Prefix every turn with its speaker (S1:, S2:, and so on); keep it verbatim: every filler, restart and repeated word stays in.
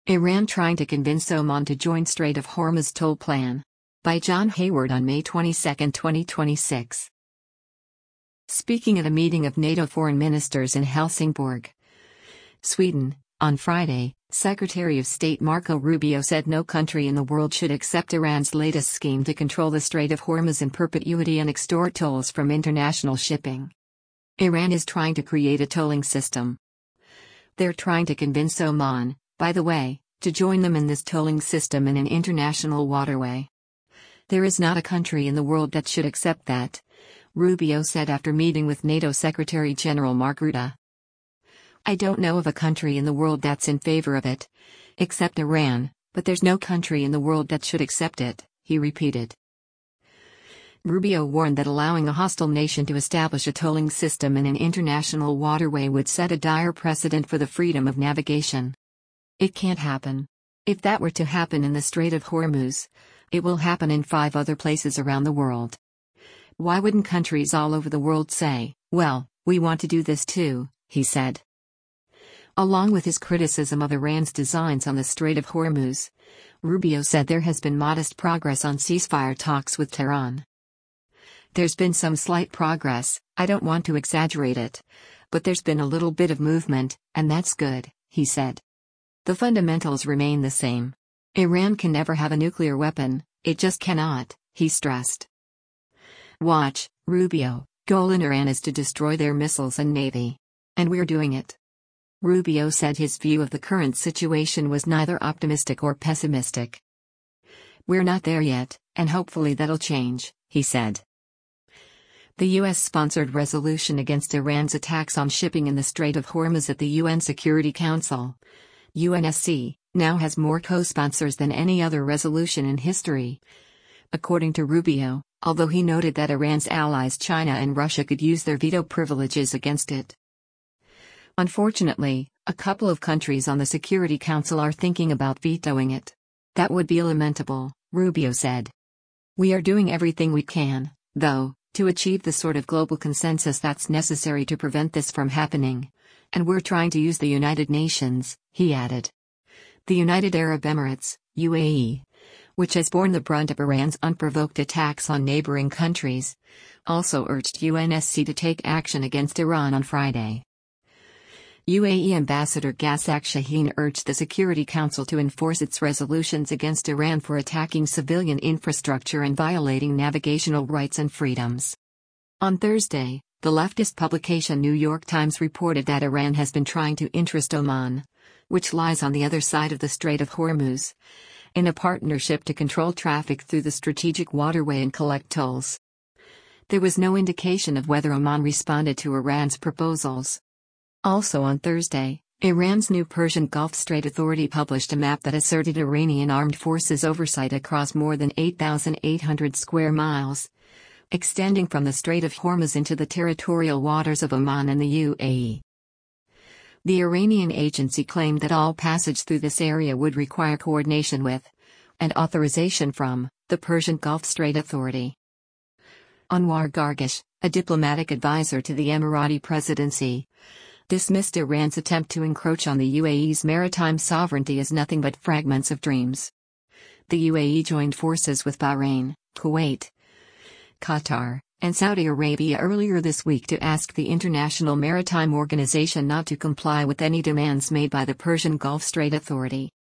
S1: Iran trying to convince Oman to join Strait of Hormuz toll plan. By John Hayward on May twenty-second, twenty twenty-six. Speaking at a meeting of NATO foreign ministers in Helsingborg, Sweden, on Friday, Secretary of State Marco Rubio said no country in the world should accept Iran's latest scheme to control the Strait of Hormuz in perpetuity and extort tolls from international shipping. Iran is trying to create a tolling system. They're trying to convince Oman, by the way, to join them in this tolling system in an international waterway. There is not a country in the world that should accept that, Rubio said after meeting with NATO Secretary General Mark Rutte. I don't know of a country in the world that's in favor of it, except Iran, but there's no country in the world that should accept it, he repeated. Rubio warned that allowing a hostile nation to establish a tolling system in an international waterway would set a dire precedent for the freedom of navigation. It can't happen. If that were to happen in the Strait of Hormuz, it will happen in five other places around the world. Why wouldn't countries all over the world say, well, we want to do this too, he said. Along with his criticism of Iran's designs on the Strait of Hormuz, Rubio said there has been modest progress on ceasefire talks with Tehran. There's been some slight progress, I don't want to exaggerate it, but there's been a little bit of movement, and that's good, he said. The fundamentals remain the same. Iran can never have a nuclear weapon, it just cannot, he stressed. Watch, Rubio, goal in Iran is to destroy their missiles and navy. And we're doing it. Rubio said his view of the current situation was neither optimistic or pessimistic. We're not there yet, and hopefully that'll change, he said. The U S-sponsored resolution against Iran's attacks on shipping in the Strait of Hormuz at the U N Security Council, U N S C, now has more co-sponsors than any other resolution in history. According to Rubio, although he noted that Iran's allies China and Russia could use their veto privileges against it. Unfortunately, a couple of countries on the Security Council are thinking about vetoing it. That would be lamentable, Rubio said. We are doing everything we can, though, to achieve the sort of global consensus that's necessary to prevent this from happening. And we're trying to use the United Nations, he added. The United Arab Emirates, U A E, which has borne the brunt of Iran's unprovoked attacks on neighboring countries, also urged U N S C to take action against Iran on Friday. U A E Ambassador Ghassak Shaheen urged the Security Council to enforce its resolutions against Iran for attacking civilian infrastructure and violating navigational rights and freedoms. On Thursday, the leftist publication New York Times reported that Iran has been trying to interest Oman, which lies on the other side of the Strait of Hormuz, in a partnership to control traffic through the strategic waterway and collect tolls. There was no indication of whether Oman responded to Iran's proposals. Also on Thursday, Iran's new Persian Gulf Strait Authority published a map that asserted Iranian armed forces oversight across more than eight thousand eight hundred square miles, extending from the Strait of Hormuz into the territorial waters of Oman and the U A E. The Iranian agency claimed that all passage through this area would require coordination with, and authorization from, the Persian Gulf Strait Authority. Anwar Gargash, a diplomatic advisor to the Emirati presidency, dismissed Iran's attempt to encroach on the U A E's maritime sovereignty as nothing but fragments of dreams. The U A E joined forces with Bahrain, Kuwait, Qatar, and Saudi Arabia earlier this week to ask the International Maritime Organization not to comply with any demands made by the Persian Gulf Strait Authority.